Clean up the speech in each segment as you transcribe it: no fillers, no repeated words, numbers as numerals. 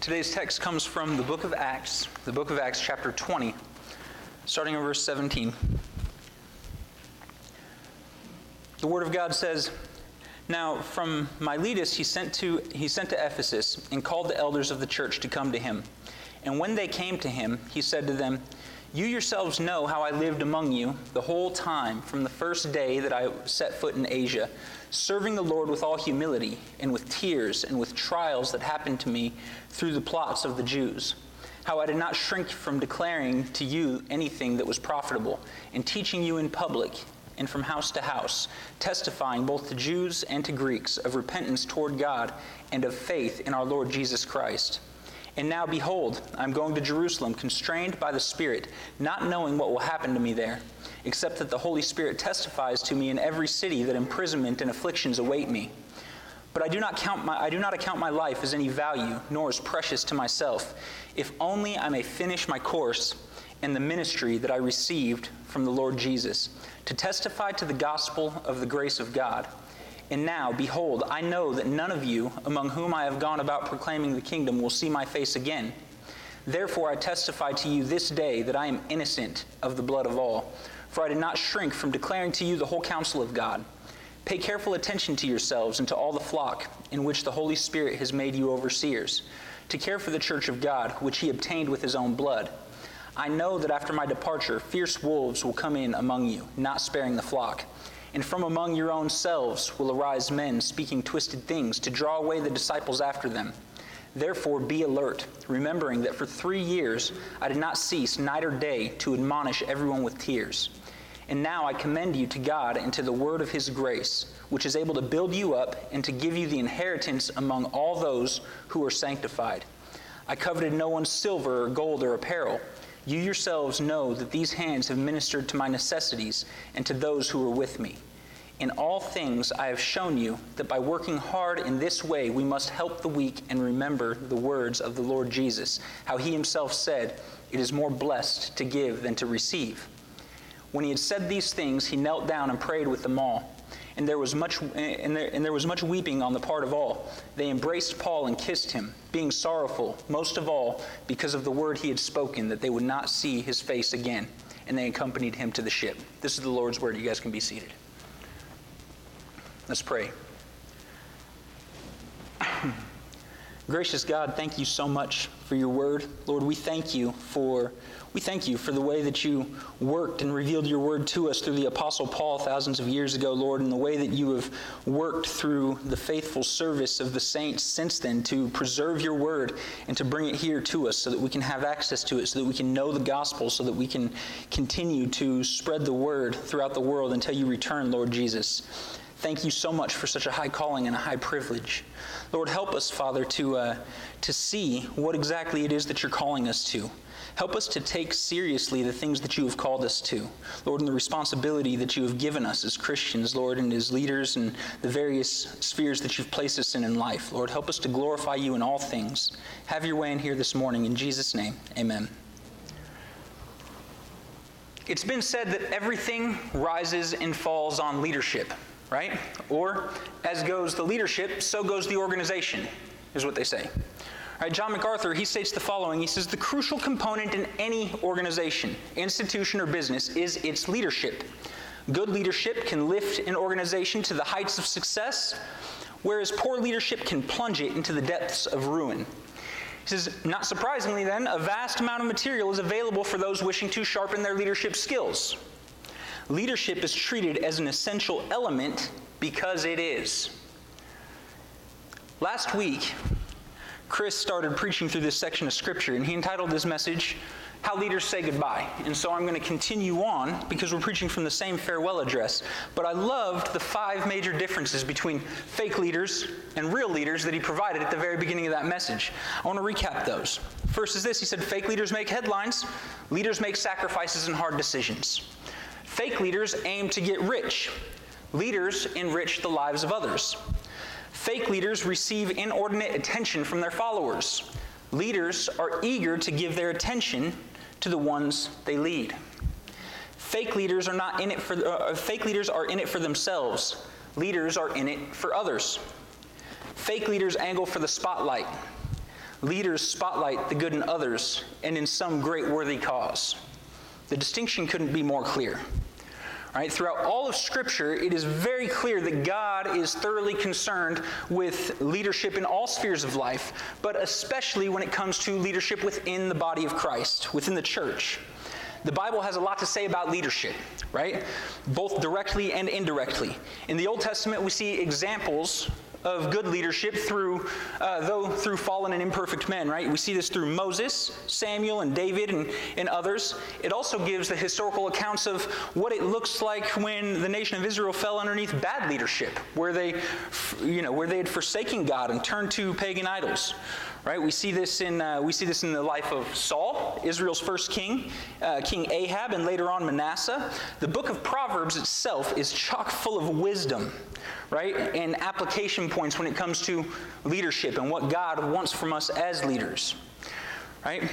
Today's text comes from the book of Acts chapter 20, starting in verse 17. The Word of God says, "Now from Miletus he sent to Ephesus and called the elders of the church to come to him. And when they came to him, he said to them, 'You yourselves know how I lived among you the whole time from the first day that I set foot in Asia, serving the Lord with all humility and with tears and with trials that happened to me through the plots of the Jews. How I did not shrink from declaring to you anything that was profitable, and teaching you in public and from house to house, testifying both to Jews and to Greeks of repentance toward God and of faith in our Lord Jesus Christ. And now behold, I am going to Jerusalem, constrained by the Spirit, not knowing what will happen to me there, except that the Holy Spirit testifies to me in every city that imprisonment and afflictions await me. But I do not account my life as any value, nor as precious to myself, if only I may finish my course and the ministry that I received from the Lord Jesus, to testify to the gospel of the grace of God. And now, behold, I know that none of you, among whom I have gone about proclaiming the kingdom, will see my face again. Therefore I testify to you this day that I am innocent of the blood of all, for I did not shrink from declaring to you the whole counsel of God. Pay careful attention to yourselves and to all the flock in which the Holy Spirit has made you overseers, to care for the church of God, which he obtained with his own blood. I know that after my departure, fierce wolves will come in among you, not sparing the flock. And from among your own selves will arise men speaking twisted things to draw away the disciples after them. Therefore be alert, remembering that for 3 years I did not cease night or day to admonish everyone with tears. And now I commend you to God and to the word of his grace, which is able to build you up and to give you the inheritance among all those who are sanctified. I coveted no one's silver or gold or apparel. You yourselves know that these hands have ministered to my necessities and to those who were with me. In all things I have shown you that by working hard in this way we must help the weak and remember the words of the Lord Jesus, how he himself said, 'It is more blessed to give than to receive.' When he had said these things, he knelt down and prayed with them all. And there was much weeping on the part of all. They embraced Paul and kissed him, being sorrowful, most of all, because of the word he had spoken, that they would not see his face again. And they accompanied him to the ship." This is the Lord's word. You guys can be seated. Let's pray. Gracious God, thank you so much for your word. Lord, we thank you for the way that you worked and revealed your word to us through the Apostle Paul thousands of years ago, Lord, and the way that you have worked through the faithful service of the saints since then to preserve your word and to bring it here to us so that we can have access to it, so that we can know the gospel, so that we can continue to spread the word throughout the world until you return, Lord Jesus. Thank you so much for such a high calling and a high privilege. Lord, help us, Father, to see what exactly it is that you're calling us to. Help us to take seriously the things that you have called us to, Lord, and the responsibility that you have given us as Christians, Lord, and as leaders and the various spheres that you've placed us in life. Lord, help us to glorify you in all things. Have your way in here this morning. In Jesus' name, amen. It's been said that everything rises and falls on leadership, right? Or, as goes the leadership, so goes the organization, is what they say. All right, John MacArthur, he states the following. He says, "The crucial component in any organization, institution, or business is its leadership. Good leadership can lift an organization to the heights of success, whereas poor leadership can plunge it into the depths of ruin." He says, not surprisingly then, a vast amount of material is available for those wishing to sharpen their leadership skills. Leadership is treated as an essential element because it is. Last week, Chris started preaching through this section of Scripture, and he entitled this message, "How Leaders Say Goodbye." And so I'm going to continue on because we're preaching from the same farewell address. But I loved the 5 major differences between fake leaders and real leaders that he provided at the very beginning of that message. I want to recap those. First is this. He said, fake leaders make headlines. Leaders make sacrifices and hard decisions. Fake leaders aim to get rich. Leaders enrich the lives of others. Fake leaders receive inordinate attention from their followers. Leaders are eager to give their attention to the ones they lead. Fake leaders are in it for themselves. Leaders are in it for others. Fake leaders angle for the spotlight. Leaders spotlight the good in others and in some great worthy cause. The distinction couldn't be more clear. Right? Throughout all of Scripture, it is very clear that God is thoroughly concerned with leadership in all spheres of life, but especially when it comes to leadership within the body of Christ, within the church. The Bible has a lot to say about leadership, right? Both directly and indirectly. In the Old Testament, we see examples of good leadership through fallen and imperfect men, right? We see this through Moses, Samuel, and David, and others. It also gives the historical accounts of what it looks like when the nation of Israel fell underneath bad leadership, where they had forsaken God and turned to pagan idols. Right, we see this in the life of Saul, Israel's first king, King Ahab, and later on Manasseh. The book of Proverbs itself is chock full of wisdom, right, and application points when it comes to leadership and what God wants from us as leaders. Right.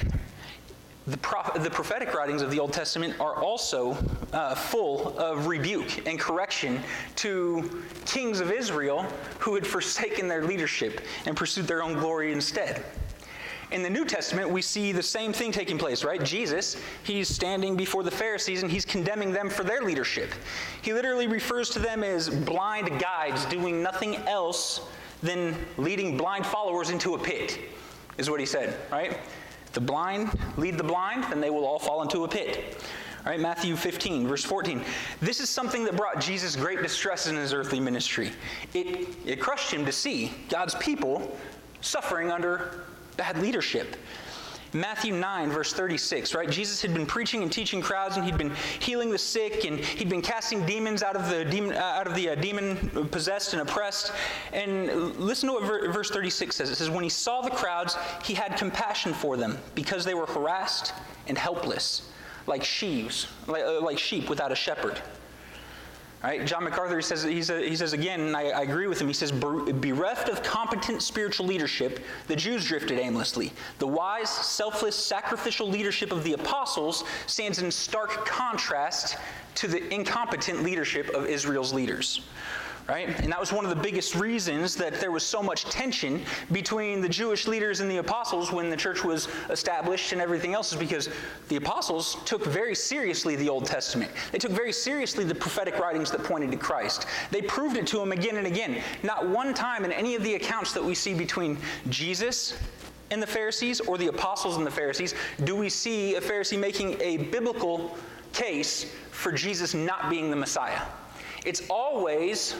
The prophetic writings of the Old Testament are also full of rebuke and correction to kings of Israel who had forsaken their leadership and pursued their own glory instead. In the New Testament, we see the same thing taking place, right? Jesus, he's standing before the Pharisees and he's condemning them for their leadership. He literally refers to them as blind guides doing nothing else than leading blind followers into a pit, is what he said, right? The blind lead the blind, then they will all fall into a pit. All right, Matthew 15, verse 14. This is something that brought Jesus great distress in his earthly ministry. It crushed him to see God's people suffering under bad leadership. Matthew 9, verse 36, right? Jesus had been preaching and teaching crowds, and he'd been healing the sick, and he'd been casting demons out of the demon-possessed and oppressed. And listen to what verse 36 says. It says, when he saw the crowds, he had compassion for them, because they were harassed and helpless, like sheep without a shepherd. Right? John MacArthur he says again, and I agree with him, he says, bereft of competent spiritual leadership, the Jews drifted aimlessly. The wise, selfless, sacrificial leadership of the apostles stands in stark contrast to the incompetent leadership of Israel's leaders. Right? And that was one of the biggest reasons that there was so much tension between the Jewish leaders and the apostles when the church was established and everything else, is because the apostles took very seriously the Old Testament. They took very seriously the prophetic writings that pointed to Christ. They proved it to him again and again. Not one time in any of the accounts that we see between Jesus and the Pharisees or the apostles and the Pharisees do we see a Pharisee making a biblical case for Jesus not being the Messiah. It's always,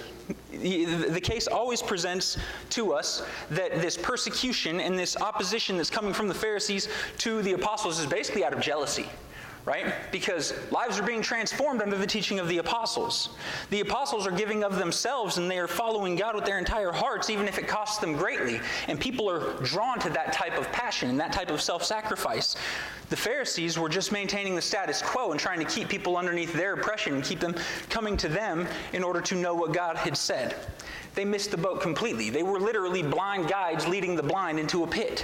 the case always presents to us that this persecution and this opposition that's coming from the Pharisees to the apostles is basically out of jealousy, right? Because lives are being transformed under the teaching of the apostles. The apostles are giving of themselves and they are following God with their entire hearts, even if it costs them greatly. And people are drawn to that type of passion and that type of self-sacrifice. The Pharisees were just maintaining the status quo and trying to keep people underneath their oppression and keep them coming to them in order to know what God had said. They missed the boat completely. They were literally blind guides leading the blind into a pit.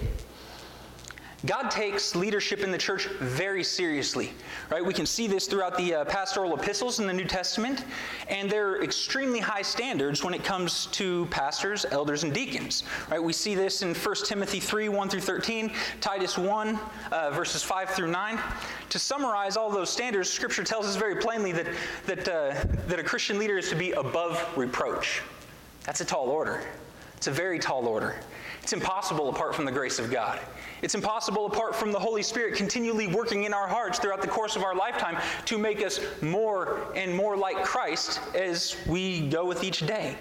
God takes leadership in the church very seriously, right? We can see this throughout the pastoral epistles in the New Testament, and there are extremely high standards when it comes to pastors, elders, and deacons, right? We see this in 1 Timothy 3, 1 through 13, Titus 1, verses 5 through 9. To summarize all those standards, Scripture tells us very plainly that a Christian leader is to be above reproach. That's a tall order. It's a very tall order. It's impossible apart from the grace of God. It's impossible apart from the Holy Spirit continually working in our hearts throughout the course of our lifetime to make us more and more like Christ as we go with each day.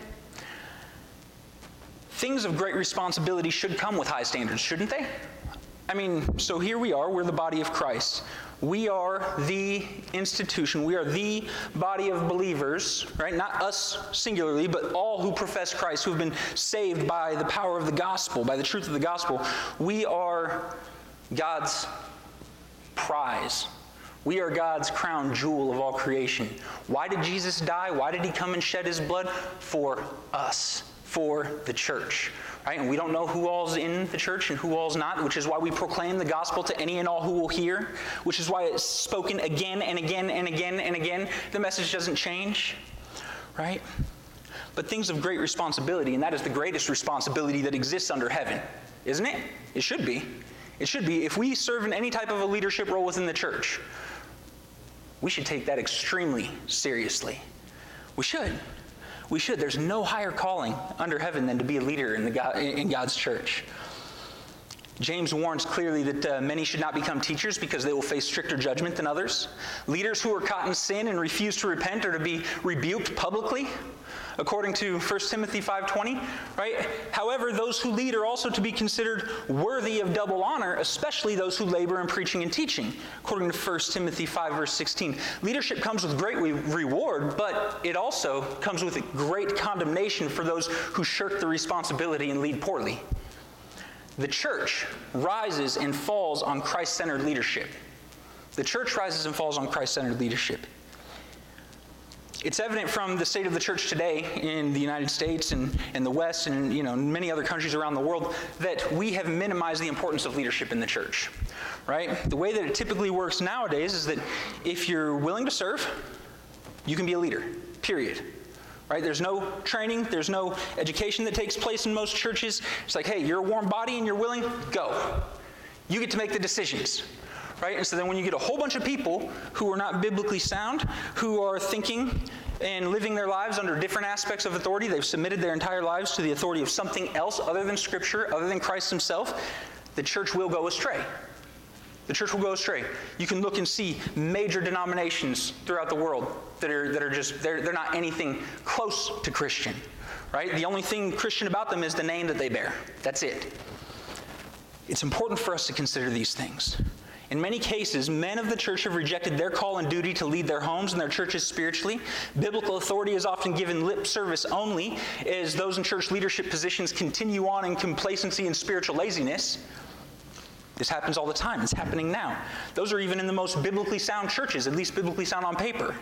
Things of great responsibility should come with high standards, shouldn't they? I mean, so here we are, we're the body of Christ. We are the institution, we are the body of believers, right? Not us singularly, but all who profess Christ, who have been saved by the power of the gospel, by the truth of the gospel. We are God's prize. We are God's crown jewel of all creation. Why did Jesus die? Why did he come and shed his blood? For us, for the church. Right? And we don't know who all's in the church and who all's not, which is why we proclaim the gospel to any and all who will hear, which is why it's spoken again and again and again and again. The message doesn't change, right? But things of great responsibility, and that is the greatest responsibility that exists under heaven, isn't it? It should be. It should be. If we serve in any type of a leadership role within the church, we should take that extremely seriously. We should. We should. There's no higher calling under heaven than to be a leader in God's church. James warns clearly that many should not become teachers because they will face stricter judgment than others. Leaders who are caught in sin and refuse to repent are to be rebuked publicly, according to 1 Timothy 5:20, right? However, those who lead are also to be considered worthy of double honor, especially those who labor in preaching and teaching, according to 1 Timothy 5, verse 16. Leadership comes with great reward, but it also comes with great condemnation for those who shirk the responsibility and lead poorly. The church rises and falls on Christ-centered leadership. The church rises and falls on Christ-centered leadership. It's evident from the state of the church today in the United States and in the West and many other countries around the world that we have minimized the importance of leadership in the church, right? The way that it typically works nowadays is that if you're willing to serve, you can be a leader, period. Right? There's no training, there's no education that takes place in most churches. It's like, hey, you're a warm body and you're willing, go. You get to make the decisions. Right? And so then when you get a whole bunch of people who are not biblically sound, who are thinking and living their lives under different aspects of authority, they've submitted their entire lives to the authority of something else other than Scripture, other than Christ himself, the church will go astray. The church will go astray. You can look and see major denominations throughout the world that are just, they're not anything close to Christian, right? The only thing Christian about them is the name that they bear. That's it. It's important for us to consider these things. In many cases, men of the church have rejected their call and duty to lead their homes and their churches spiritually. Biblical authority is often given lip service only as those in church leadership positions continue on in complacency and spiritual laziness. This happens all the time. It's happening now. Those are even in the most biblically sound churches, at least biblically sound on paper.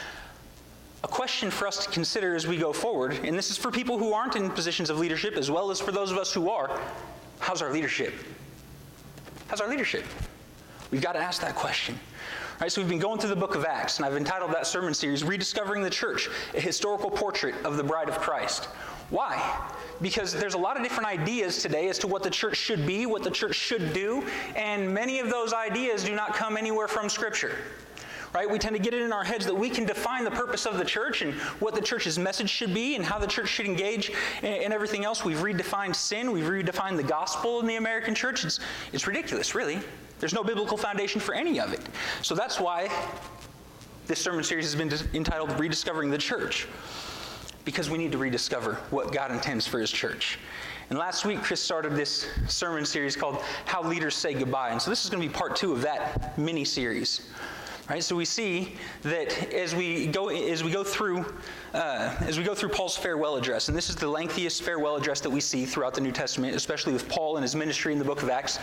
A question for us to consider as we go forward, and this is for people who aren't in positions of leadership as well as for those of us who are, how's our leadership? How's our leadership? We've got to ask that question. All right, so we've been going through the book of Acts, and I've entitled that sermon series, Rediscovering the Church, a Historical Portrait of the Bride of Christ. Why? Because there's a lot of different ideas today as to what the church should be, what the church should do, and many of those ideas do not come anywhere from Scripture. Right? We tend to get it in our heads that we can define the purpose of the church and what the church's message should be and how the church should engage and everything else. We've redefined sin. We've redefined the gospel in the American church. It's ridiculous, really. There's no biblical foundation for any of it. So that's why this sermon series has been entitled Rediscovering the Church, because we need to rediscover what God intends for his church. And last week, Chris started this sermon series called How Leaders Say Goodbye. And so this is going to be part 2 of that mini-series. Right, so we see that as we go through Paul's farewell address, and this is the lengthiest farewell address that we see throughout the New Testament, especially with Paul and his ministry in the book of Acts.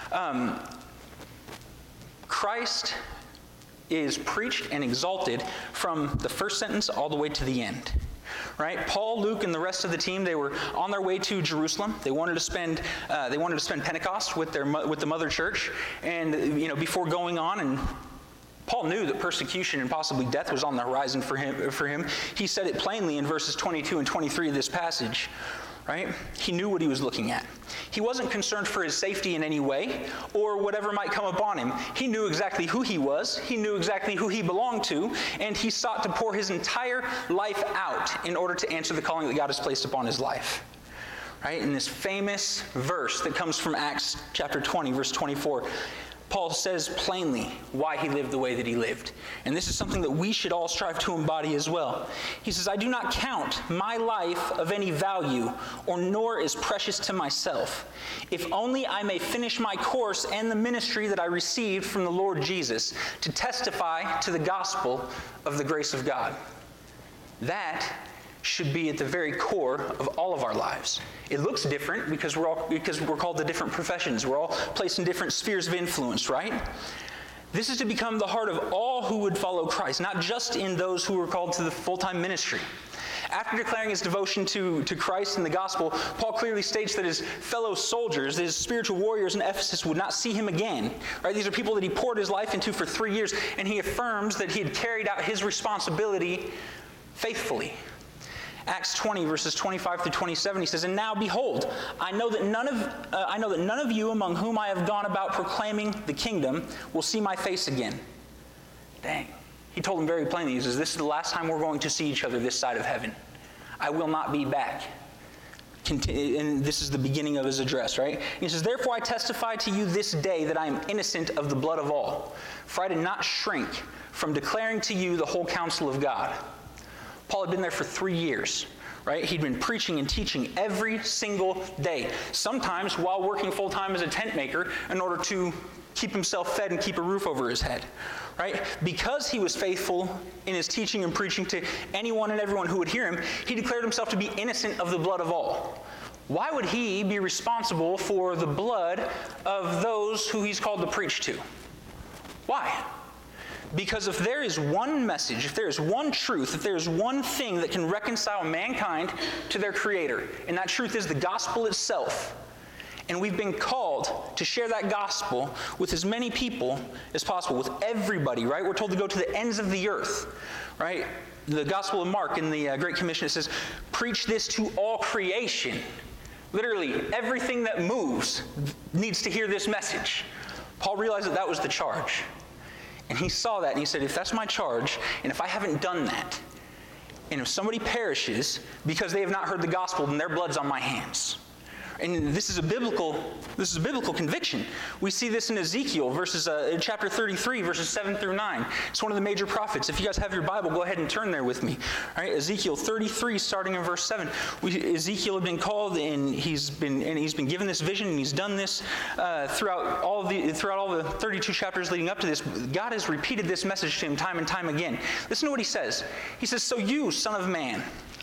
Christ is preached and exalted from the first sentence all the way to the end. Right? Paul, Luke, and the rest of the team, they were on their way to Jerusalem. They wanted to spend Pentecost with the mother church, and before going on, and Paul knew that persecution and possibly death was on the horizon for him. He said it plainly in verses 22 and 23 of this passage. Right? He knew what he was looking at. He wasn't concerned for his safety in any way or whatever might come upon him. He knew exactly who he was. He knew exactly who he belonged to, and he sought to pour his entire life out in order to answer the calling that God has placed upon his life. Right? In this famous verse that comes from Acts chapter 20, verse 24, Paul says plainly why he lived the way that he lived. And this is something that we should all strive to embody as well. He says, I do not count my life of any value, or nor is precious to myself, if only I may finish my course and the ministry that I received from the Lord Jesus, to testify to the gospel of the grace of God. That should be at the very core of all of our lives. It looks different because we're called to different professions. We're all placed in different spheres of influence, right? This is to become the heart of all who would follow Christ, not just in those who are called to the full-time ministry. After declaring his devotion to Christ and the gospel, Paul clearly states that his fellow soldiers, his spiritual warriors in Ephesus, would not see him again. Right? These are people that he poured his life into for 3 years, and he affirms that he had carried out his responsibility faithfully. Acts 20, verses 25 through 27, he says, "And now behold, I know that none of you among whom I have gone about proclaiming the kingdom will see my face again." Dang. He told them very plainly, he says, "This is the last time we're going to see each other this side of heaven. I will not be back." And this is the beginning of his address, right? He says, "Therefore I testify to you this day that I am innocent of the blood of all. For I did not shrink from declaring to you the whole counsel of God." Paul had been there for 3 years, right? He'd been preaching and teaching every single day, sometimes while working full-time as a tent maker in order to keep himself fed and keep a roof over his head, right? Because he was faithful in his teaching and preaching to anyone and everyone who would hear him, he declared himself to be innocent of the blood of all. Why would he be responsible for the blood of those who he's called to preach to? Why? Because if there is one message, if there is one truth, if there is one thing that can reconcile mankind to their Creator, and that truth is the gospel itself, and we've been called to share that gospel with as many people as possible, with everybody, right? We're told to go to the ends of the earth, right? The Gospel of Mark in the Great Commission, it says, "Preach this to all creation." Literally, everything that moves needs to hear this message. Paul realized that that was the charge. And he saw that and he said, if that's my charge, and if I haven't done that, and if somebody perishes because they have not heard the gospel, then their blood's on my hands. And this is a biblical conviction. We see this in Ezekiel, in chapter 33, verses 7 through 9. It's one of the major prophets. If you guys have your Bible, go ahead and turn there with me. All right, Ezekiel 33, starting in verse 7. Ezekiel had been called, and he's been given this vision, and he's done this throughout all the 32 chapters leading up to this. God has repeated this message to him time and time again. Listen to what he says. He says, "So you, son of man,"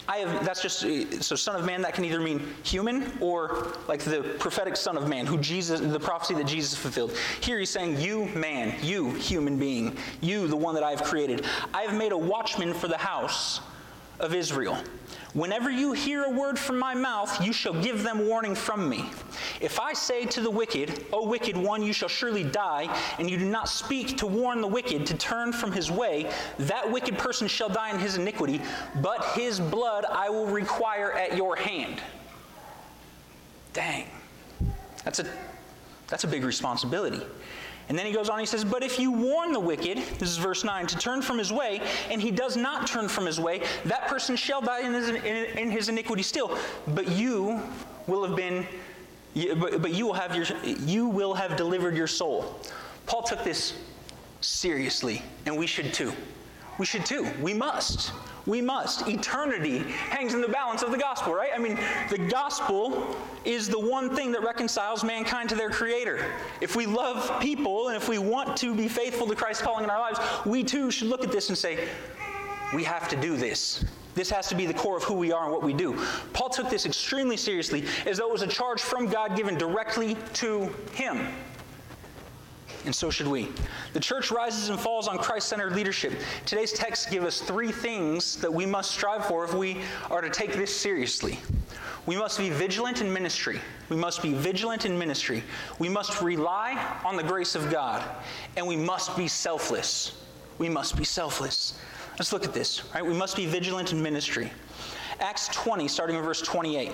so son of man, that can either mean human or like the prophetic son of man, the prophecy that Jesus fulfilled. Here he's saying, "You man, you human being, you the one that I have created. I have made a watchman for the house of Israel. Whenever you hear a word from my mouth, you shall give them warning from me. If I say to the wicked, 'O wicked one, you shall surely die,' and you do not speak to warn the wicked to turn from his way, that wicked person shall die in his iniquity, but his blood I will require at your hand." Dang. That's a big responsibility. And then he goes on, he says, "But if you warn the wicked," this is verse 9, "to turn from his way, and he does not turn from his way, that person shall die in his iniquity still. But you will have delivered your soul." Paul took this seriously, and we should too. We should too. We must. We must. Eternity hangs in the balance of the gospel, right? I mean, the gospel is the one thing that reconciles mankind to their Creator. If we love people and if we want to be faithful to Christ's calling in our lives, we too should look at this and say, we have to do this. This has to be the core of who we are and what we do. Paul took this extremely seriously, as though it was a charge from God given directly to him. And so should we. The church rises and falls on Christ-centered leadership. Today's texts give us 3 things that we must strive for if we are to take this seriously. We must be vigilant in ministry. We must be vigilant in ministry. We must rely on the grace of God. And we must be selfless. We must be selfless. Let's look at this, right? We must be vigilant in ministry. Acts 20, starting in verse 28.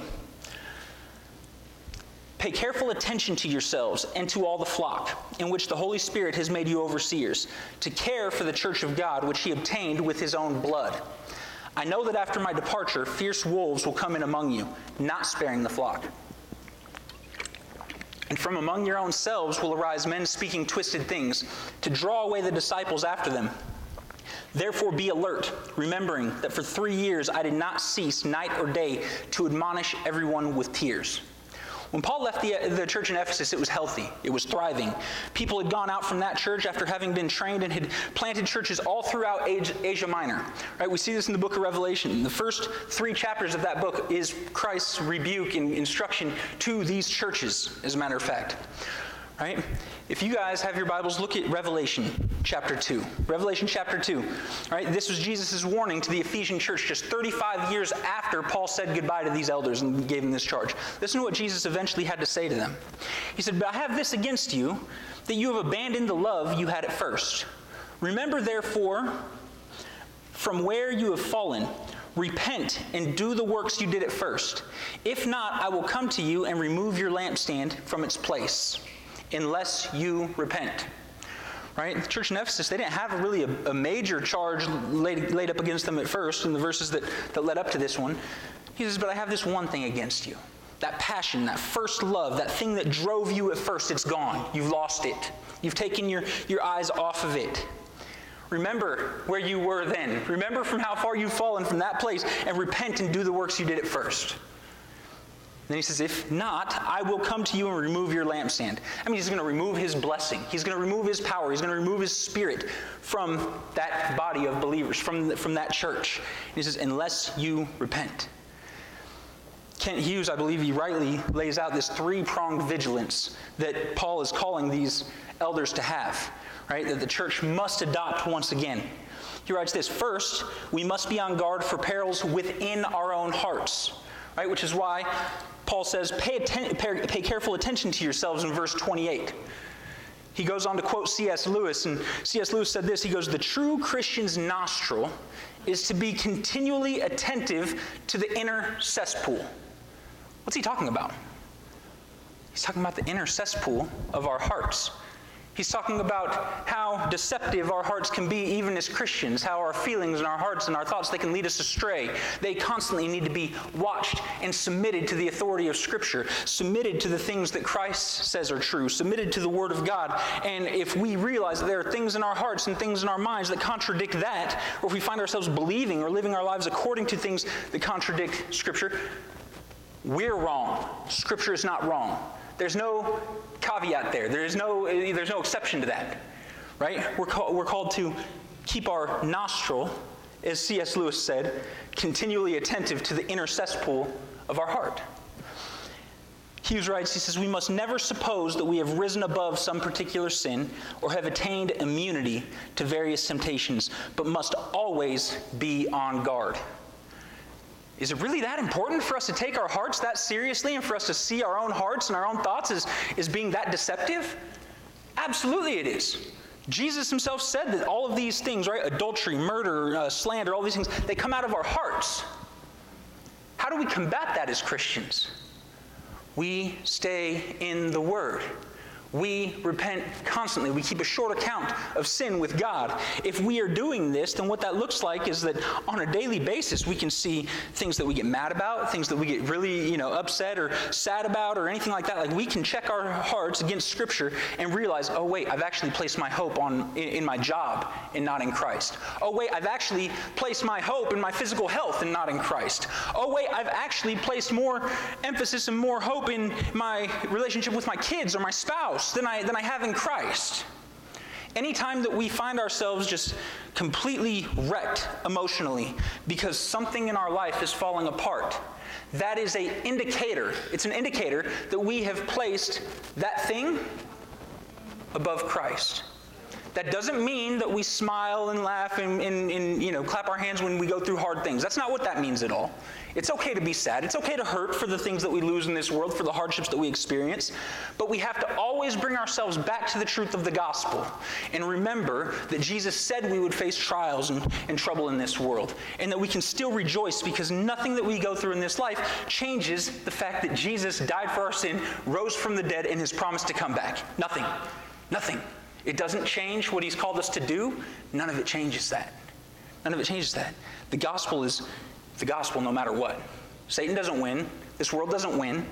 "Pay careful attention to yourselves and to all the flock, in which the Holy Spirit has made you overseers, to care for the church of God, which he obtained with his own blood. I know that after my departure, fierce wolves will come in among you, not sparing the flock. And from among your own selves will arise men speaking twisted things, to draw away the disciples after them. Therefore be alert, remembering that for 3 years I did not cease night or day to admonish everyone with tears." When Paul left the church in Ephesus, it was healthy. It was thriving. People had gone out from that church after having been trained and had planted churches all throughout Asia Minor. Right? We see this in the book of Revelation. The first 3 chapters of that book is Christ's rebuke and instruction to these churches, as a matter of fact. Right? If you guys have your Bibles, look at Revelation chapter 2. Revelation chapter 2. Right? This was Jesus' warning to the Ephesian church just 35 years after Paul said goodbye to these elders and gave them this charge. Listen to what Jesus eventually had to say to them. He said, "But I have this against you, that you have abandoned the love you had at first. Remember, therefore, from where you have fallen, repent and do the works you did at first. If not, I will come to you and remove your lampstand from its place, unless you repent. Right? The church in Ephesus, they didn't have really a major charge laid up against them at first in the verses that led up to this one. He says, but I have this one thing against you. That passion, that first love, that thing that drove you at first, it's gone. You've lost it. You've taken your eyes off of it. Remember where you were then. Remember from how far you've fallen from that place, and repent and do the works you did at first. Then he says, if not, I will come to you and remove your lampstand. I mean, he's going to remove his blessing. He's going to remove his power. He's going to remove his spirit from that body of believers, from that church. And he says, unless you repent. Kent Hughes, I believe he rightly lays out this three-pronged vigilance that Paul is calling these elders to have, right? That the church must adopt once again. He writes this, first, we must be on guard for perils within our own hearts, right? Which is why Paul says, pay careful attention to yourselves in verse 28. He goes on to quote C.S. Lewis, and C.S. Lewis said this, he goes, the true Christian's nostril is to be continually attentive to the inner cesspool. What's he talking about? He's talking about the inner cesspool of our hearts. He's talking about how deceptive our hearts can be even as Christians, how our feelings and our hearts and our thoughts, they can lead us astray. They constantly need to be watched and submitted to the authority of Scripture, submitted to the things that Christ says are true, submitted to the Word of God. And if we realize that there are things in our hearts and things in our minds that contradict that, or if we find ourselves believing or living our lives according to things that contradict Scripture, we're wrong. Scripture is not wrong. There's no caveat there. There's no exception to that, right? We're called to keep our nostril, as C.S. Lewis said, continually attentive to the inner cesspool of our heart. Hughes writes, he says, we must never suppose that we have risen above some particular sin or have attained immunity to various temptations, but must always be on guard. Is it really that important for us to take our hearts that seriously and for us to see our own hearts and our own thoughts as being that deceptive? Absolutely it is. Jesus himself said that all of these things, right, adultery, murder, slander, all these things, they come out of our hearts. How do we combat that as Christians? We stay in the Word. We repent constantly. We keep a short account of sin with God. If we are doing this, then what that looks like is that on a daily basis, we can see things that we get mad about, things that we get really, upset or sad about or anything like that. Like we can check our hearts against Scripture and realize, oh wait, I've actually placed my hope in my job and not in Christ. Oh wait, I've actually placed my hope in my physical health and not in Christ. Oh wait, I've actually placed more emphasis and more hope in my relationship with my kids or my spouse than I have in Christ. Anytime that we find ourselves just completely wrecked emotionally because something in our life is falling apart, that is an indicator. It's an indicator that we have placed that thing above Christ. That doesn't mean that we smile and laugh and clap our hands when we go through hard things. That's not what that means at all. It's okay to be sad. It's okay to hurt for the things that we lose in this world, for the hardships that we experience. But we have to always bring ourselves back to the truth of the gospel and remember that Jesus said we would face trials and trouble in this world, and that we can still rejoice because nothing that we go through in this life changes the fact that Jesus died for our sin, rose from the dead, and has promised to come back. Nothing. Nothing. It doesn't change what he's called us to do. None of it changes that. None of it changes that. The gospel is the gospel no matter what. Satan doesn't win. This world doesn't win.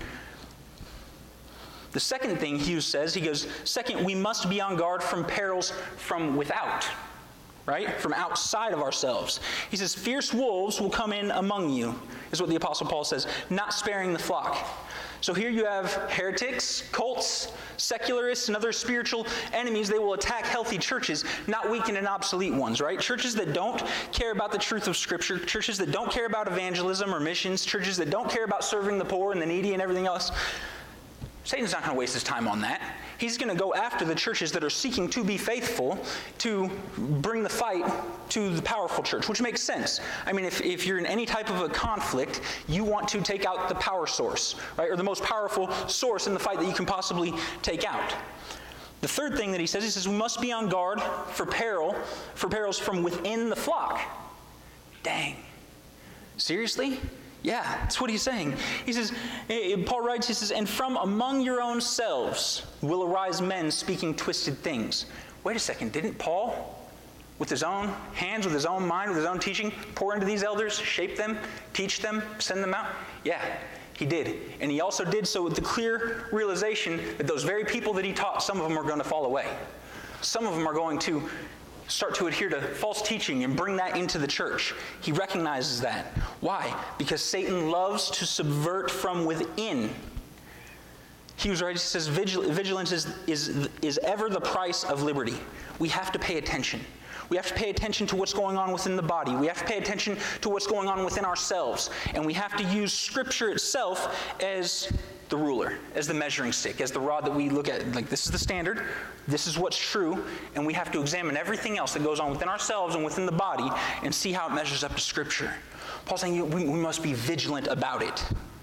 The second thing Hughes says, he goes, second, we must be on guard from perils from without, right? From outside of ourselves. He says, fierce wolves will come in among you, is what the Apostle Paul says, not sparing the flock. So here you have heretics, cults, secularists, and other spiritual enemies. They will attack healthy churches, not weakened and obsolete ones, right? Churches that don't care about the truth of Scripture, churches that don't care about evangelism or missions, churches that don't care about serving the poor and the needy and everything else. Satan's not going to waste his time on that. He's going to go after the churches that are seeking to be faithful to bring the fight to the powerful church, which makes sense. I mean, if you're in any type of a conflict, you want to take out the power source, right? Or the most powerful source in the fight that you can possibly take out. The third thing that he says we must be on guard for perils from within the flock. Dang. Seriously? Yeah, that's what he's saying. He says, Paul writes, he says, and from among your own selves will arise men speaking twisted things. Wait a second, didn't Paul, with his own hands, with his own mind, with his own teaching, pour into these elders, shape them, teach them, send them out? Yeah, he did. And he also did so with the clear realization that those very people that he taught, some of them are going to fall away. Some of them are going to start to adhere to false teaching and bring that into the church. He recognizes that. Why? Because Satan loves to subvert from within. He was right. He says vigilance is ever the price of liberty. We have to pay attention. We have to pay attention to what's going on within the body. We have to pay attention to what's going on within ourselves. And we have to use Scripture itself as the ruler, as the measuring stick, as the rod that we look at. Like, this is the standard. This is what's true. And we have to examine everything else that goes on within ourselves and within the body and see how it measures up to Scripture. Paul's saying we must be vigilant about it.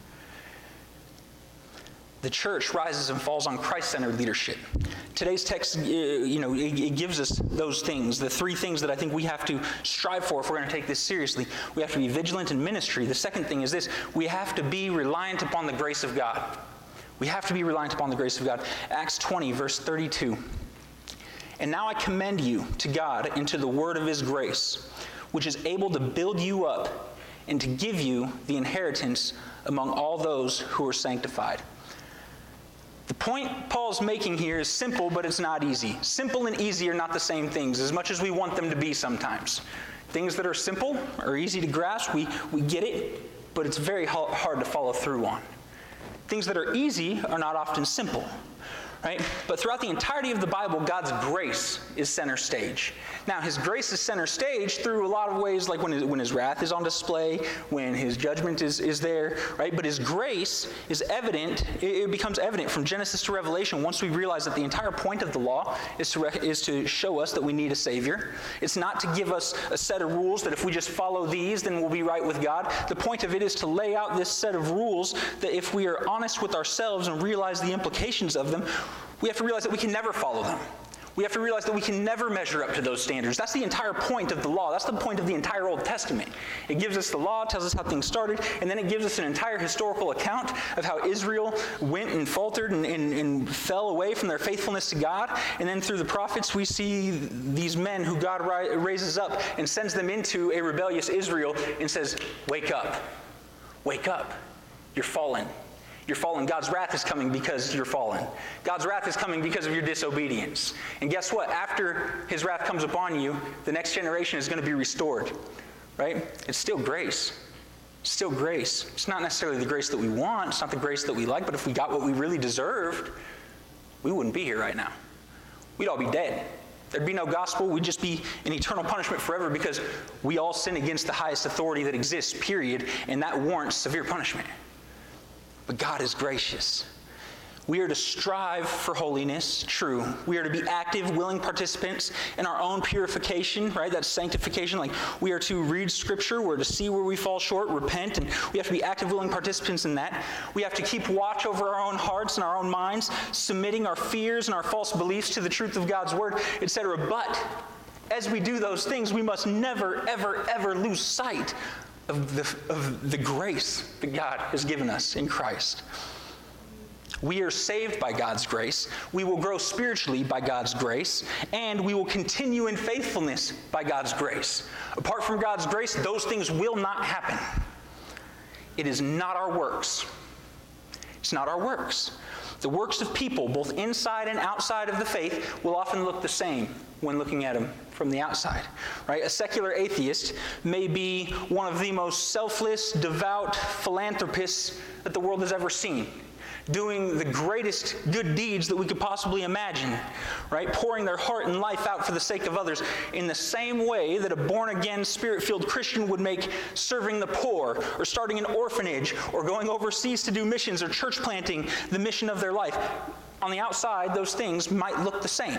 The church rises and falls on Christ-centered leadership. Today's text, it gives us those things, the three things that I think we have to strive for if we're going to take this seriously. We have to be vigilant in ministry. The second thing is this: we have to be reliant upon the grace of God. We have to be reliant upon the grace of God. Acts 20, verse 32. And now I commend you to God and to the word of his grace, which is able to build you up and to give you the inheritance among all those who are sanctified. The point Paul's making here is simple, but it's not easy. Simple and easy are not the same things, as much as we want them to be sometimes. Things that are simple are easy to grasp. We get it, but it's very hard to follow through on. Things that are easy are not often simple, right? But throughout the entirety of the Bible, God's grace is center stage. Now, his grace is center stage through a lot of ways, like when his wrath is on display, when his judgment is there, right? But his grace is evident, it becomes evident from Genesis to Revelation once we realize that the entire point of the law is to show us that we need a Savior. It's not to give us a set of rules that if we just follow these, then we'll be right with God. The point of it is to lay out this set of rules that if we are honest with ourselves and realize the implications of them, we have to realize that we can never follow them. We have to realize that we can never measure up to those standards. That's the entire point of the law. That's the point of the entire Old Testament. It gives us the law, tells us how things started, and then it gives us an entire historical account of how Israel went and faltered and fell away from their faithfulness to God. And then through the prophets, we see these men who God raises up and sends them into a rebellious Israel and says, wake up. Wake up. You're fallen. You're fallen. God's wrath is coming because you're fallen. God's wrath is coming because of your disobedience. And guess what? After his wrath comes upon you, the next generation is going to be restored. Right? It's still grace. It's still grace. It's not necessarily the grace that we want. It's not the grace that we like. But if we got what we really deserved, we wouldn't be here right now. We'd all be dead. There'd be no gospel. We'd just be in eternal punishment forever because we all sin against the highest authority that exists, period. And that warrants severe punishment. But God is gracious. We are to strive for holiness, true. We are to be active, willing participants in our own purification, right? That's sanctification. Like, we are to read Scripture. We're to see where we fall short, repent, and we have to be active, willing participants in that. We have to keep watch over our own hearts and our own minds, submitting our fears and our false beliefs to the truth of God's Word, etc. But as we do those things, we must never, ever, ever lose sight of the grace that God has given us in Christ. We are saved by God's grace. We will grow spiritually by God's grace. And we will continue in faithfulness by God's grace. Apart from God's grace, those things will not happen. It is not our works. It's not our works. The works of people, both inside and outside of the faith, will often look the same when looking at them from the outside, right? A secular atheist may be one of the most selfless, devout philanthropists that the world has ever seen, doing the greatest good deeds that we could possibly imagine, right? Pouring their heart and life out for the sake of others in the same way that a born-again, spirit-filled Christian would make serving the poor or starting an orphanage or going overseas to do missions or church planting the mission of their life. On the outside, those things might look the same.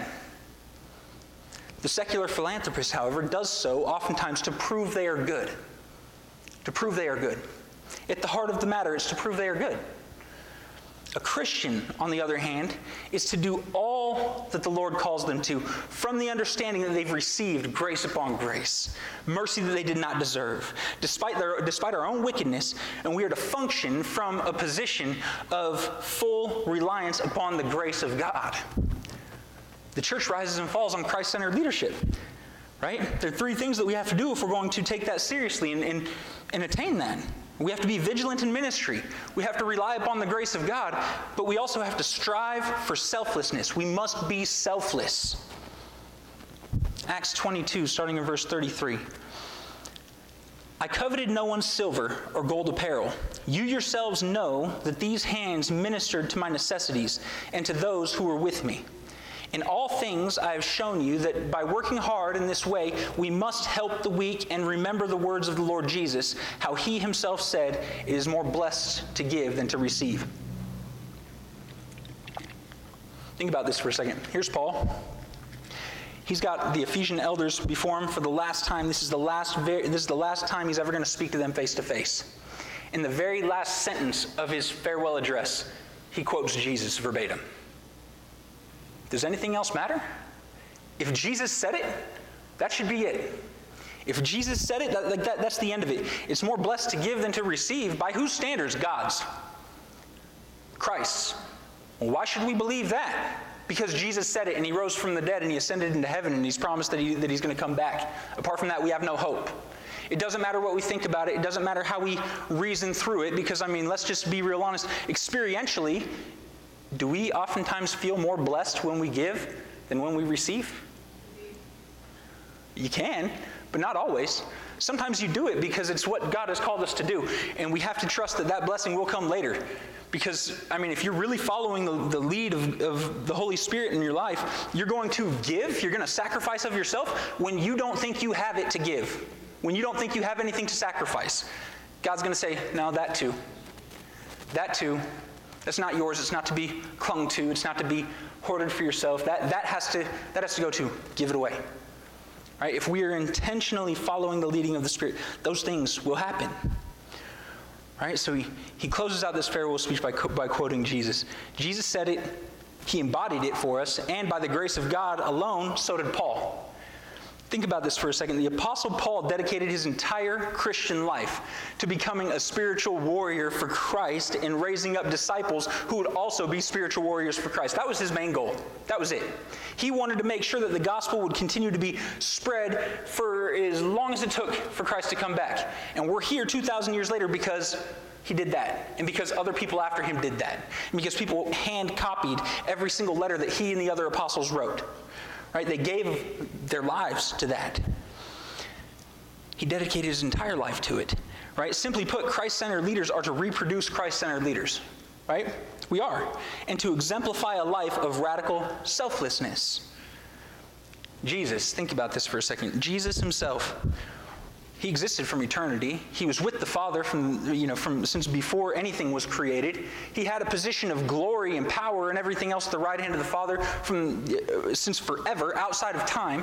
The secular philanthropist, however, does so oftentimes to prove they are good. To prove they are good. At the heart of the matter is to prove they are good. A Christian, on the other hand, is to do all that the Lord calls them to, from the understanding that they've received grace upon grace, mercy that they did not deserve, despite our own wickedness, and we are to function from a position of full reliance upon the grace of God. The church rises and falls on Christ-centered leadership, right? There are three things that we have to do if we're going to take that seriously and attain that. We have to be vigilant in ministry. We have to rely upon the grace of God, but we also have to strive for selflessness. We must be selfless. Acts 22, starting in verse 33. I coveted no one's silver or gold apparel. You yourselves know that these hands ministered to my necessities and to those who were with me. In all things I have shown you that by working hard in this way, we must help the weak and remember the words of the Lord Jesus, how he himself said, it is more blessed to give than to receive. Think about this for a second. Here's Paul. He's got the Ephesian elders before him for the last time. This is the last time he's ever going to speak to them face to face. In the very last sentence of his farewell address, he quotes Jesus verbatim. Does anything else matter? If Jesus said it, that should be it. If Jesus said it, that's the end of it. It's more blessed to give than to receive. By whose standards? God's. Christ's. Well, why should we believe that? Because Jesus said it, and he rose from the dead, and he ascended into heaven, and he's promised that he's going to come back. Apart from that, we have no hope. It doesn't matter what we think about it. It doesn't matter how we reason through it, because, let's just be real honest. Experientially, do we oftentimes feel more blessed when we give than when we receive? You can, but not always. Sometimes you do it because it's what God has called us to do, and we have to trust that blessing will come later. Because, if you're really following the lead of the Holy Spirit in your life, you're going to give, you're going to sacrifice of yourself when you don't think you have it to give. When you don't think you have anything to sacrifice. God's going to say, no, that too. That too. That's not yours. It's not to be clung to. It's not to be hoarded for yourself. That has to go to give it away. Right? If we are intentionally following the leading of the Spirit, those things will happen. Right? So he closes out this farewell speech by quoting Jesus. Jesus said it. He embodied it for us. And by the grace of God alone, so did Paul. Think about this for a second. The Apostle Paul dedicated his entire Christian life to becoming a spiritual warrior for Christ and raising up disciples who would also be spiritual warriors for Christ. That was his main goal. That was it. He wanted to make sure that the gospel would continue to be spread for as long as it took for Christ to come back. And we're here 2,000 years later because he did that, and because other people after him did that, and because people hand-copied every single letter that he and the other apostles wrote. Right? They gave their lives to that. He dedicated his entire life to it. Right? Simply put, Christ-centered leaders are to reproduce Christ-centered leaders. Right? We are. And to exemplify a life of radical selflessness. Jesus, think about this for a second. Jesus himself, he existed from eternity. He was with the Father from since before anything was created. He had a position of glory and power and everything else at the right hand of the Father since forever, outside of time.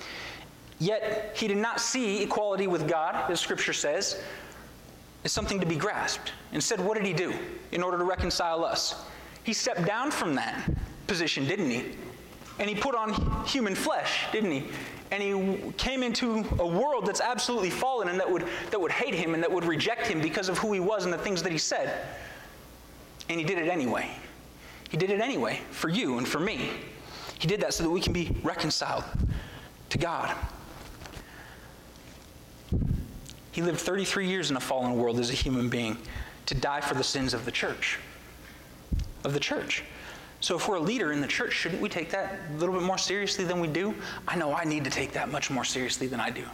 Yet he did not see equality with God, as Scripture says, as something to be grasped. Instead, what did he do in order to reconcile us? He stepped down from that position, didn't he? And he put on human flesh, didn't he? And he came into a world that's absolutely fallen and that would hate him and that would reject him because of who he was and the things that he said. And he did it anyway. He did it anyway for you and for me. He did that so that we can be reconciled to God. He lived 33 years in a fallen world as a human being to die for the sins of the church. So if we're a leader in the church, shouldn't we take that a little bit more seriously than we do? I know I need to take that much more seriously than I do.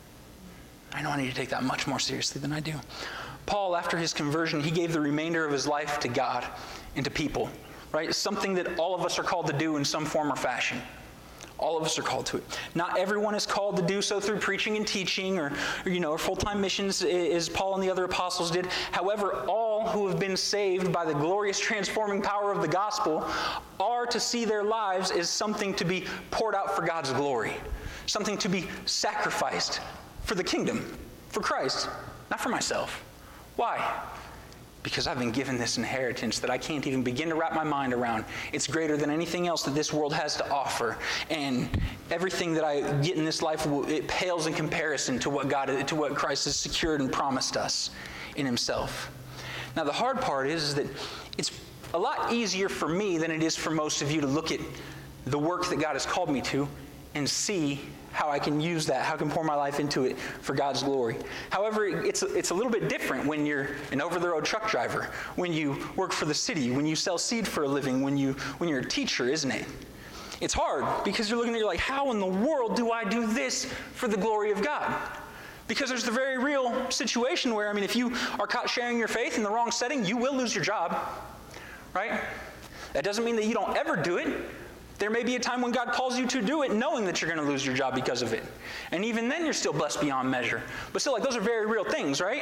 Paul, after his conversion, he gave the remainder of his life to God and to people, right? Something that all of us are called to do in some form or fashion. All of us are called to it. Not everyone is called to do so through preaching and teaching or full-time missions as Paul and the other apostles did. However, all who have been saved by the glorious transforming power of the gospel are to see their lives as something to be poured out for God's glory. Something to be sacrificed for the kingdom, for Christ, not for myself. Why? because I've been given this inheritance that I can't even begin to wrap my mind around. It's greater than anything else that this world has to offer. And everything that I get in this life, it pales in comparison to what Christ has secured and promised us in himself. Now, the hard part is that it's a lot easier for me than it is for most of you to look at the work that God has called me to and see how I can use that, how I can pour my life into it for God's glory. However, it's a little bit different when you're an over-the-road truck driver, when you work for the city, when you sell seed for a living, when you're a teacher, isn't it? It's hard because you're looking at it like, how in the world do I do this for the glory of God? Because there's the very real situation where, if you are caught sharing your faith in the wrong setting, you will lose your job, right? That doesn't mean that you don't ever do it. There may be a time when God calls you to do it knowing that you're going to lose your job because of it. And even then, you're still blessed beyond measure. But still, those are very real things, right?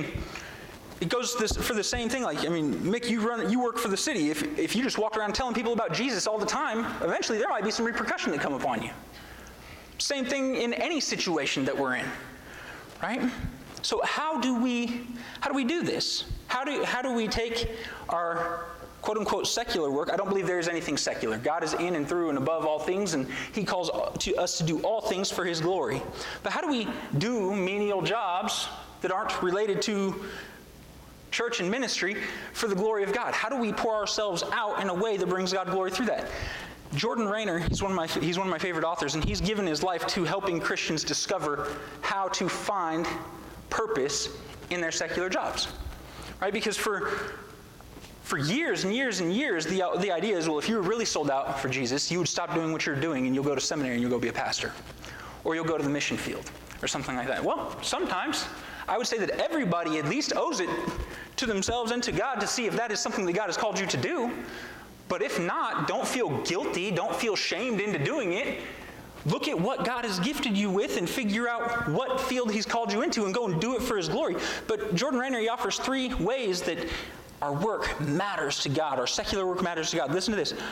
It goes for the same thing. Mick, you work for the city. If you just walk around telling people about Jesus all the time, eventually there might be some repercussion that come upon you. Same thing in any situation that we're in, right? So how do we do this? How do we take our quote-unquote secular work? I don't believe there is anything secular. God is in and through and above all things, and he calls us to do all things for his glory. But how do we do menial jobs that aren't related to church and ministry for the glory of God? How do we pour ourselves out in a way that brings God glory through that? Jordan Raynor, he's one of my favorite authors, and he's given his life to helping Christians discover how to find purpose in their secular jobs. Right? Because for years and years and years, the idea is, well, if you were really sold out for Jesus, you would stop doing what you're doing and you'll go to seminary and you'll go be a pastor. Or you'll go to the mission field or something like that. Well, sometimes I would say that everybody at least owes it to themselves and to God to see if that is something that God has called you to do. But if not, don't feel guilty, don't feel shamed into doing it. Look at what God has gifted you with and figure out what field he's called you into and go and do it for his glory. But Jordan Raynor, he offers 3 ways that our work matters to God. Our secular work matters to God. Listen to this.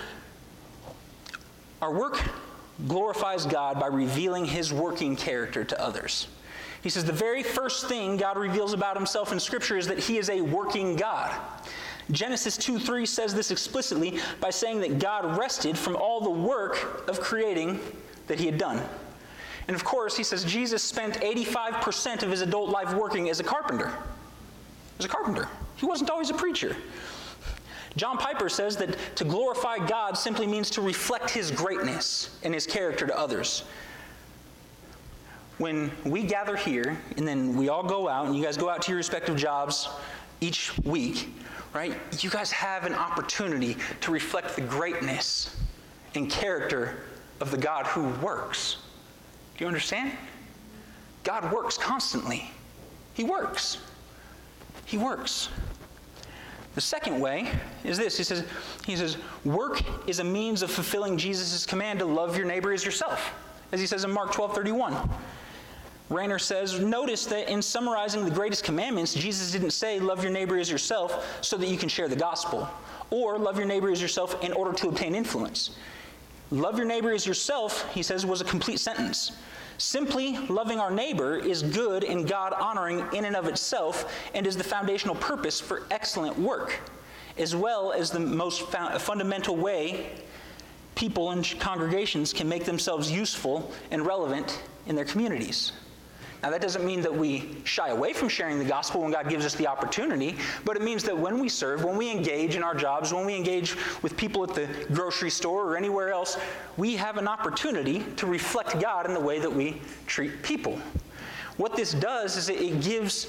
Our work glorifies God by revealing his working character to others. He says the very first thing God reveals about himself in Scripture is that he is a working God. Genesis 2:3 says this explicitly by saying that God rested from all the work of creating that he had done. And of course, he says Jesus spent 85% of his adult life working as a carpenter. As a carpenter. He wasn't always a preacher. John Piper says that to glorify God simply means to reflect his greatness and his character to others. When we gather here, and then we all go out, and you guys go out to your respective jobs each week, right? You guys have an opportunity to reflect the greatness and character of the God who works. Do you understand? God works constantly. He works. He works. The second way is this. He says, work is a means of fulfilling Jesus' command to love your neighbor as yourself, as he says in Mark 12:31. Raynor says, notice that in summarizing the greatest commandments, Jesus didn't say love your neighbor as yourself so that you can share the gospel, or love your neighbor as yourself in order to obtain influence. Love your neighbor as yourself, he says, was a complete sentence. Simply loving our neighbor is good and God-honoring in and of itself and is the foundational purpose for excellent work, as well as the most fundamental way people and congregations can make themselves useful and relevant in their communities. Now, that doesn't mean that we shy away from sharing the gospel when God gives us the opportunity, but it means that when we serve, when we engage in our jobs, when we engage with people at the grocery store or anywhere else, we have an opportunity to reflect God in the way that we treat people. What this does is it gives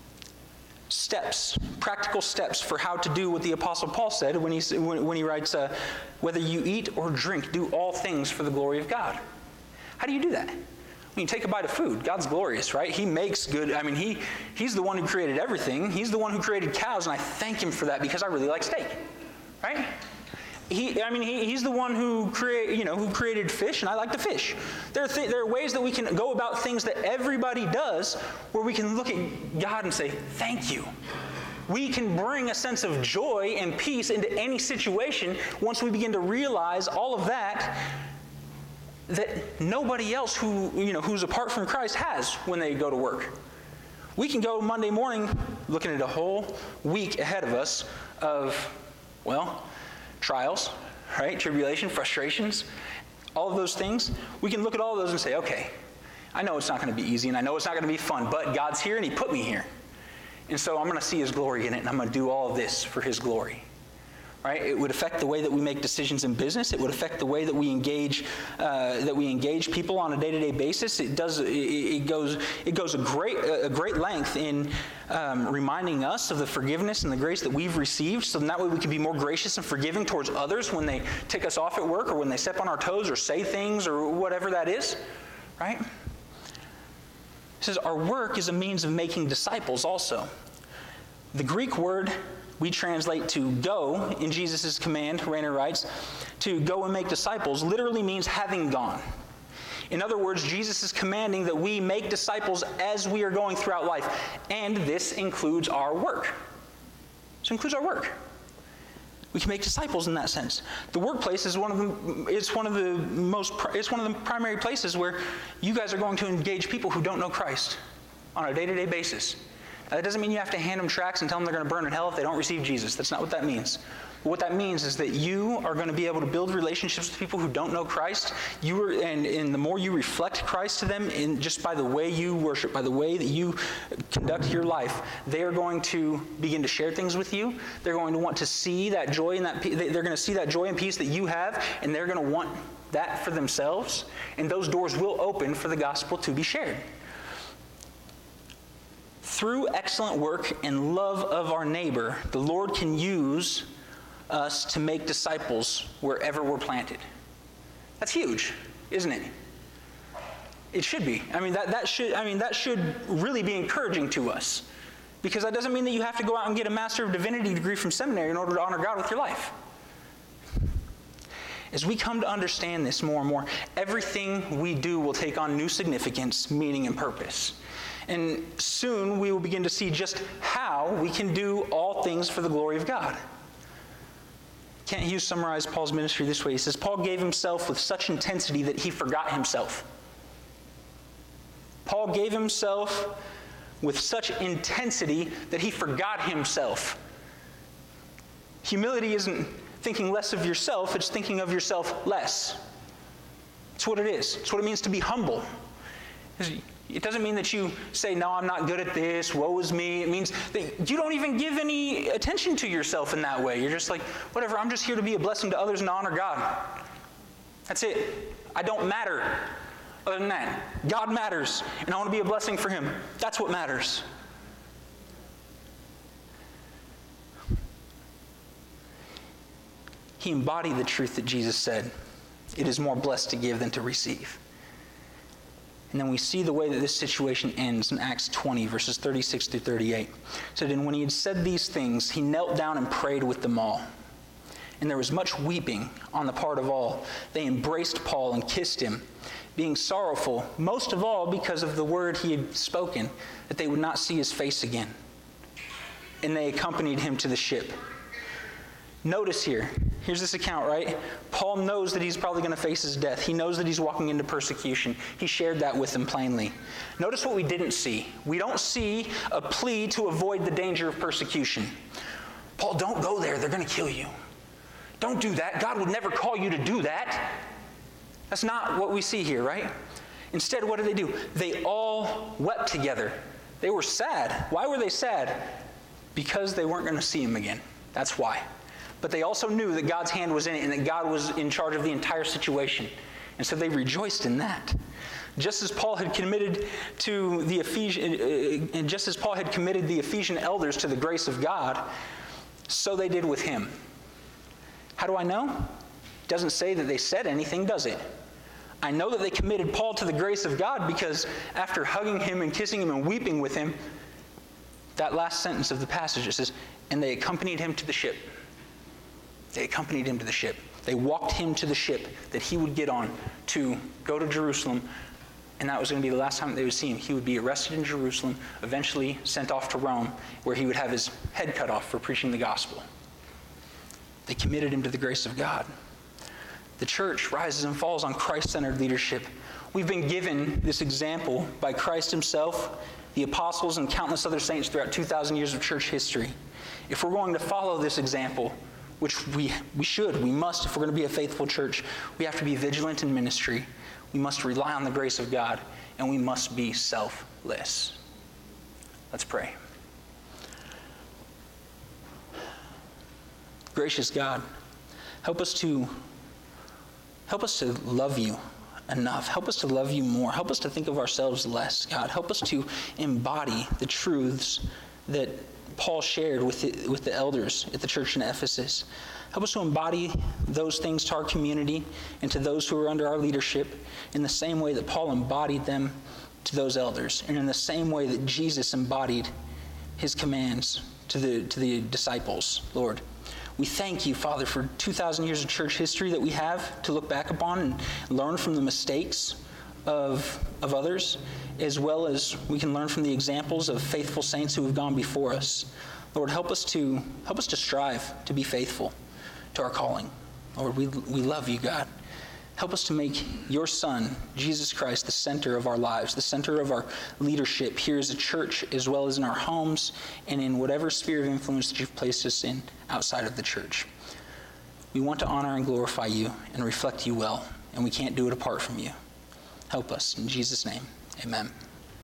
steps, practical steps for how to do what the Apostle Paul said when he writes, whether you eat or drink, do all things for the glory of God. How do you do that? I mean, take a bite of food. God's glorious, right? He makes good. I mean, he's the one who created everything. He's the one who created cows, and I thank him for that because I really like steak, right? He's the one who created fish, and I like to fish. There are ways that we can go about things that everybody does where we can look at God and say, thank you. We can bring a sense of joy and peace into any situation once we begin to realize all of that nobody else who's apart from Christ has when they go to work. We can go Monday morning looking at a whole week ahead of us of, well, trials, right? Tribulation, frustrations, all of those things. We can look at all of those and say, okay, I know it's not going to be easy, and I know it's not going to be fun, but God's here, and He put me here. And so I'm going to see His glory in it, and I'm going to do all of this for His glory. Right? It would affect the way that we make decisions in business. It would affect the way that we engage people on a day-to-day basis. It goes a great length in reminding us of the forgiveness and the grace that we've received, so that way we can be more gracious and forgiving towards others when they tick us off at work, or when they step on our toes, or say things, or whatever that is. Right? It says our work is a means of making disciples also. The Greek word we translate to go in Jesus' command, Rainer writes, to go and make disciples literally means having gone. In other words, Jesus is commanding that we make disciples as we are going throughout life. And this includes our work. So it includes our work. We can make disciples in that sense. The workplace is one of the primary places where you guys are going to engage people who don't know Christ on a day-to-day basis. Now, that doesn't mean you have to hand them tracts and tell them they're going to burn in hell if they don't receive Jesus. That's not what that means. But what that means is that you are going to be able to build relationships with people who don't know Christ. And the more you reflect Christ to them, just by the way you worship, by the way that you conduct your life, they are going to begin to share things with you. They're going to want to see that joy and they're going to see that joy and peace that you have, and they're going to want that for themselves. And those doors will open for the gospel to be shared. Through excellent work and love of our neighbor, the Lord can use us to make disciples wherever we're planted. That's huge, isn't it? It should be. That should really be encouraging to us, because that doesn't mean that you have to go out and get a Master of Divinity degree from seminary in order to honor God with your life. As we come to understand this more and more, everything we do will take on new significance, meaning, and purpose. And soon we will begin to see just how we can do all things for the glory of God. Kent Hughes summarized Paul's ministry this way. He says, Paul gave himself with such intensity that he forgot himself. Paul gave himself with such intensity that he forgot himself. Humility isn't thinking less of yourself, it's thinking of yourself less. It's what it is. It's what it means to be humble. It doesn't mean that you say, no, I'm not good at this, woe is me. It means that you don't even give any attention to yourself in that way. You're just like, whatever, I'm just here to be a blessing to others and to honor God. That's it. I don't matter. Other than that, God matters, and I want to be a blessing for Him. That's what matters. He embodied the truth that Jesus said, it is more blessed to give than to receive. And then we see the way that this situation ends in Acts 20, verses 36 through 38. It said, and when he had said these things, he knelt down and prayed with them all. And there was much weeping on the part of all. They embraced Paul and kissed him, being sorrowful, most of all because of the word he had spoken, that they would not see his face again. And they accompanied him to the ship. Notice here's this account, right? Paul knows that he's probably going to face his death. He knows that he's walking into persecution. He shared that with them plainly. Notice what we didn't see. We don't see a plea to avoid the danger of persecution. Paul, don't go there. They're going to kill you. Don't do that. God would never call you to do that. That's not what we see here, right? Instead, what did? They all wept together. They were sad. Why were they sad? Because they weren't going to see him again. That's why. But they also knew that God's hand was in it and that God was in charge of the entire situation. And so they rejoiced in that. Just as Paul had committed the Ephesian elders to the grace of God, so they did with him. How do I know? It doesn't say that they said anything, does it? I know that they committed Paul to the grace of God because after hugging him and kissing him and weeping with him, that last sentence of the passage, it says, and they accompanied him to the ship. They accompanied him to the ship. They walked him to the ship that he would get on to go to Jerusalem, and that was going to be the last time they would see him. He would be arrested in Jerusalem, eventually sent off to Rome, where he would have his head cut off for preaching the gospel. They committed him to the grace of God. The church rises and falls on Christ-centered leadership. We've been given this example by Christ himself the apostles and countless other saints throughout 2,000 years of church history. If we're going to follow this example, which we must, if we're going to be a faithful church, we have to be vigilant in ministry. We must rely on the grace of God, and we must be selfless. Let's pray. Gracious God, help us to love you enough. Help us to love you more. Help us to think of ourselves less, God. Help us to embody the truths that Paul shared with the elders at the church in Ephesus. Help us to embody those things to our community and to those who are under our leadership in the same way that Paul embodied them to those elders, and in the same way that Jesus embodied his commands to the disciples, Lord. We thank you, Father, for 2,000 years of church history that we have to look back upon and learn from the mistakes of others, as well as we can learn from the examples of faithful saints who have gone before us. Lord, help us to strive to be faithful to our calling. Lord, we love you, God. Help us to make your Son, Jesus Christ, the center of our lives, the center of our leadership here as a church, as well as in our homes and in whatever sphere of influence that you've placed us in outside of the church. We want to honor and glorify you and reflect you well, and we can't do it apart from you. Help us. In Jesus' name, amen.